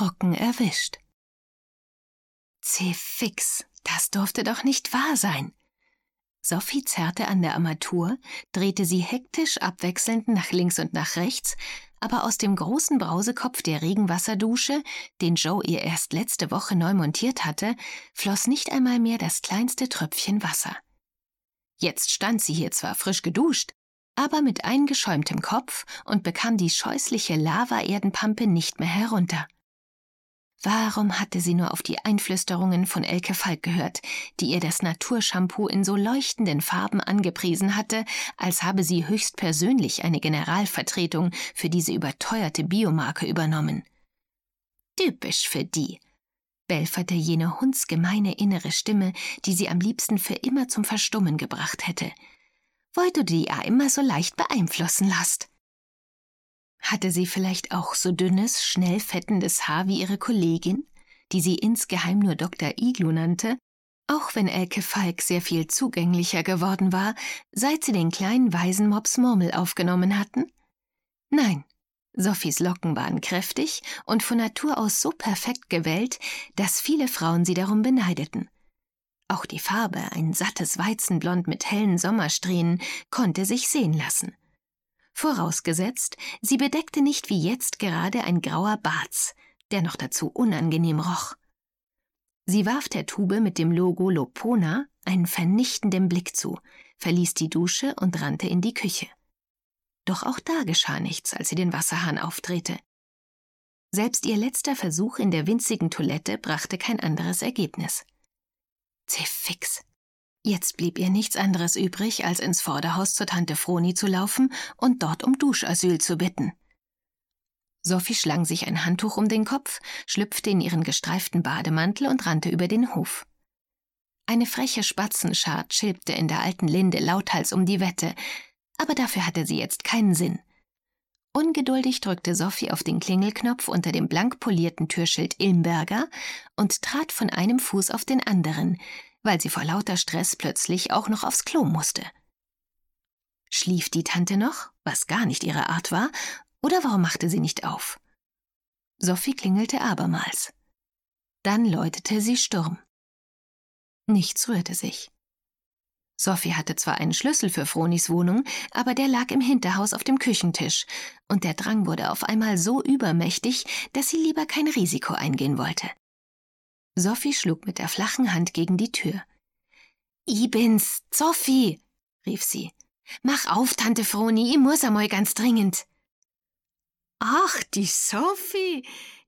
erschrocken erwischt. Zefix, das durfte doch nicht wahr sein. Sophie zerrte an der Armatur, drehte sie hektisch abwechselnd nach links und nach rechts, aber aus dem großen Brausekopf der Regenwasserdusche, den Joe ihr erst letzte Woche neu montiert hatte, floss nicht einmal mehr das kleinste Tröpfchen Wasser. Jetzt stand sie hier zwar frisch geduscht, aber mit eingeschäumtem Kopf und bekam die scheußliche Lava-Erdenpampe nicht mehr herunter. Warum hatte sie nur auf die Einflüsterungen von Elke Falk gehört, die ihr das Naturshampoo in so leuchtenden Farben angepriesen hatte, als habe sie höchstpersönlich eine Generalvertretung für diese überteuerte Biomarke übernommen? Typisch für die, belferte jene hundsgemeine innere Stimme, die sie am liebsten für immer zum Verstummen gebracht hätte. Weil du die ja immer so leicht beeinflussen lässt. Hatte sie vielleicht auch so dünnes, schnell fettendes Haar wie ihre Kollegin, die sie insgeheim nur Dr. Iglu nannte, auch wenn Elke Falk sehr viel zugänglicher geworden war, seit sie den kleinen Waisenmops Murmel aufgenommen hatten? Nein, Sophies Locken waren kräftig und von Natur aus so perfekt gewellt, dass viele Frauen sie darum beneideten. Auch die Farbe, ein sattes Weizenblond mit hellen Sommersträhnen, konnte sich sehen lassen. Vorausgesetzt, sie bedeckte nicht wie jetzt gerade ein grauer Barz, der noch dazu unangenehm roch. Sie warf der Tube mit dem Logo Lopona einen vernichtenden Blick zu, verließ die Dusche und rannte in die Küche. Doch auch da geschah nichts, als sie den Wasserhahn aufdrehte. Selbst ihr letzter Versuch in der winzigen Toilette brachte kein anderes Ergebnis. Zefix! Jetzt blieb ihr nichts anderes übrig, als ins Vorderhaus zur Tante Froni zu laufen und dort um Duschasyl zu bitten. Sophie schlang sich ein Handtuch um den Kopf, schlüpfte in ihren gestreiften Bademantel und rannte über den Hof. Eine freche Spatzenschar chilpte in der alten Linde lauthals um die Wette, aber dafür hatte sie jetzt keinen Sinn. Ungeduldig drückte Sophie auf den Klingelknopf unter dem blank polierten Türschild Ilmberger und trat von einem Fuß auf den anderen, weil sie vor lauter Stress plötzlich auch noch aufs Klo musste. Schlief die Tante noch, was gar nicht ihre Art war, oder warum machte sie nicht auf? Sophie klingelte abermals. Dann läutete sie Sturm. Nichts rührte sich. Sophie hatte zwar einen Schlüssel für Fronis Wohnung, aber der lag im Hinterhaus auf dem Küchentisch, und der Drang wurde auf einmal so übermächtig, dass sie lieber kein Risiko eingehen wollte. Sophie schlug mit der flachen Hand gegen die Tür. »I bin's, Sophie«, rief sie. »Mach auf, Tante Froni, ich muss einmal ganz dringend.« »Ach, die Sophie,